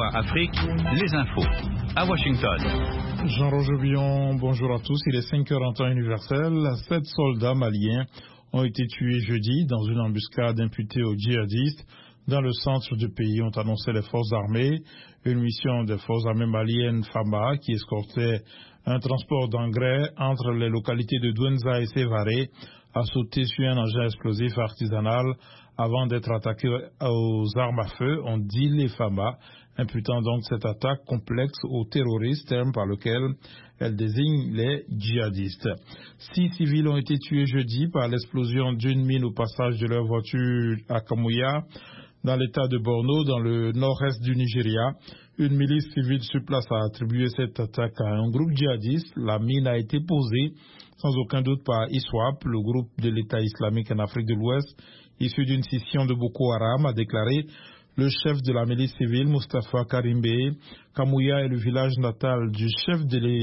VOA Afrique, les infos. À Washington. Jean-Roger Billon, bonjour à tous. Il est 5 heures en temps universel. 7 soldats maliens ont été tués jeudi dans une embuscade imputée aux djihadistes dans le centre du pays, ont annoncé les forces armées. Une mission des forces armées maliennes FAMA qui escortait un transport d'engrais entre les localités de Douenza et Sévaré a sauté sur un engin explosif artisanal avant d'être attaqué aux armes à feu, ont dit les FAMA, imputant donc cette attaque complexe aux terroristes, terme par lequel elle désigne les djihadistes. 6 civils ont été tués jeudi par l'explosion d'une mine au passage de leur voiture à Kamouya, dans l'état de Borno, dans le nord-est du Nigeria. Une milice civile sur place a attribué cette attaque à un groupe djihadiste. La mine a été posée sans aucun doute par ISWAP, le groupe de l'État islamique en Afrique de l'Ouest, issu d'une scission de Boko Haram, a déclaré le chef de la milice civile, Mustafa Karimbe. Kamouya est le village natal du chef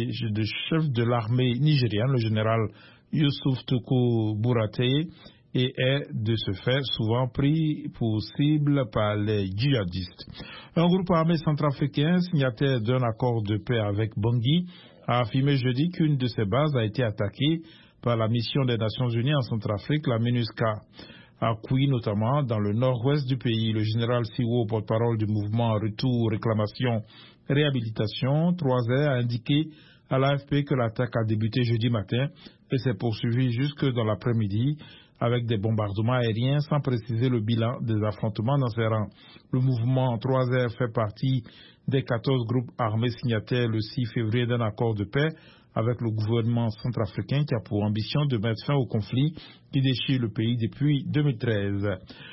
de l'armée nigérienne, le général Youssouf Toko Bourate, et est de ce fait souvent pris pour cible par les djihadistes. Un groupe armé centrafricain, signataire d'un accord de paix avec Bangui, a affirmé jeudi qu'une de ses bases a été attaquée par la mission des Nations Unies en Centrafrique, la MINUSCA. À Kouy notamment, dans le nord-ouest du pays, le général Siwo, porte-parole du mouvement Retour, Réclamation, Réhabilitation, 3R, a indiqué à l'AFP que l'attaque a débuté jeudi matin et s'est poursuivie jusque dans l'après-midi avec des bombardements aériens sans préciser le bilan des affrontements dans ses rangs. Le mouvement 3R fait partie des 14 groupes armés signataires le 6 février d'un accord de paix avec le gouvernement centrafricain qui a pour ambition de mettre fin au conflit qui déchire le pays depuis 2013.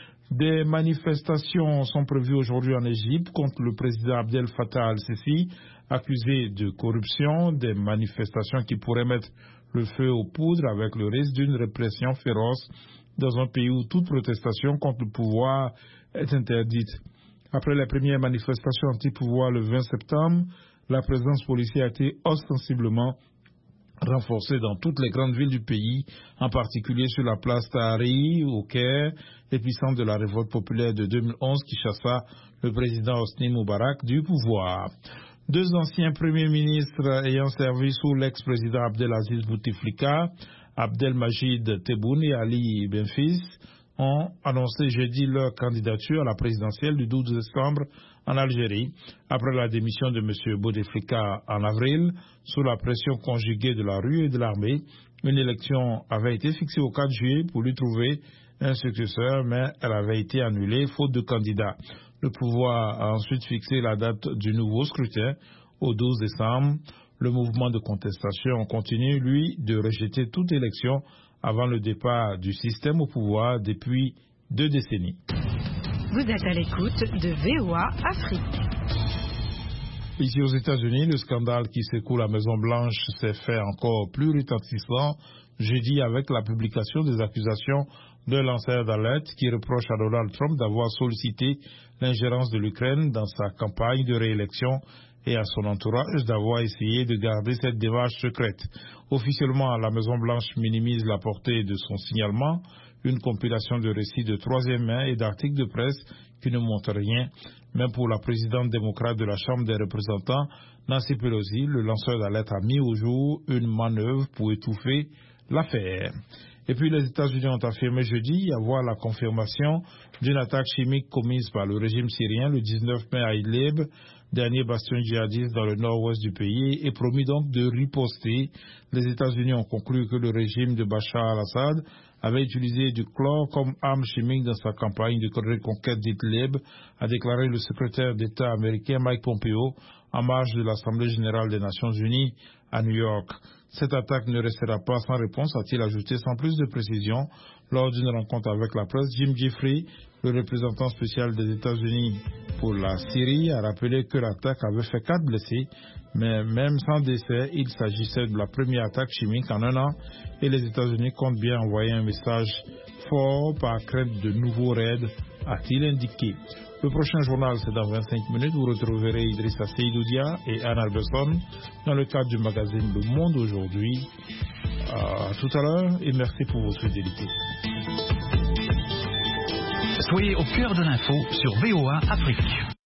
Des manifestations sont prévues aujourd'hui en Égypte contre le président Abdel Fattah al-Sisi, accusé de corruption, des manifestations qui pourraient mettre le feu aux poudres avec le risque d'une répression féroce dans un pays où toute protestation contre le pouvoir est interdite. Après les premières manifestations anti-pouvoir le 20 septembre, la présence policière a été ostensiblement renforcée dans toutes les grandes villes du pays, en particulier sur la place Tahrir, au Caire, épicentre de la révolte populaire de 2011 qui chassa le président Hosni Moubarak du pouvoir. 2 anciens premiers ministres ayant servi sous l'ex-président Abdelaziz Bouteflika, Abdelmajid Tebboune et Ali Benfis, ont annoncé jeudi leur candidature à la présidentielle du 12 décembre en Algérie, après la démission de M. Bouteflika en avril, sous la pression conjuguée de la rue et de l'armée. Une élection avait été fixée au 4 juillet pour lui trouver un successeur, mais elle avait été annulée faute de candidats. Le pouvoir a ensuite fixé la date du nouveau scrutin au 12 décembre. Le mouvement de contestation continue, lui, de rejeter toute élection avant le départ du système au pouvoir depuis 2 décennies. Vous êtes à l'écoute de VOA Afrique. Ici aux États-Unis, le scandale qui secoue la Maison-Blanche s'est fait encore plus retentissant jeudi avec la publication des accusations d'un lanceur d'alerte qui reproche à Donald Trump d'avoir sollicité l'ingérence de l'Ukraine dans sa campagne de réélection et à son entourage d'avoir essayé de garder cette démarche secrète. Officiellement, la Maison-Blanche minimise la portée de son signalement, une compilation de récits de troisième main et d'articles de presse qui ne montrent rien. Même pour la présidente démocrate de la Chambre des représentants, Nancy Pelosi, le lanceur d'alerte a mis au jour une manœuvre pour étouffer l'affaire. Et puis les États-Unis ont affirmé jeudi avoir la confirmation d'une attaque chimique commise par le régime syrien le 19 mai à Idlib, dernier bastion djihadiste dans le nord-ouest du pays, et promis donc de riposter. Les États-Unis ont conclu que le régime de Bachar al-Assad avait utilisé du chlore comme arme chimique dans sa campagne de reconquête d'Idlib, a déclaré le secrétaire d'État américain Mike Pompeo en marge de l'Assemblée générale des Nations unies à New York. Cette attaque ne restera pas sans réponse, a-t-il ajouté sans plus de précision. Lors d'une rencontre avec la presse, Jim Jeffrey, le représentant spécial des États-Unis pour la Syrie, a rappelé que l'attaque avait fait 4 blessés, mais même sans décès, il s'agissait de la première attaque chimique en 1 an et les États-Unis comptent bien envoyer un message fort par crainte de nouveaux raids, a-t-il indiqué. Le prochain journal, c'est dans 25 minutes. Vous retrouverez Idrissa Seydoudia et Anne Alberson dans le cadre du magazine Le Monde aujourd'hui. À tout à l'heure et merci pour votre fidélité. Soyez au cœur de l'info sur VOA Afrique.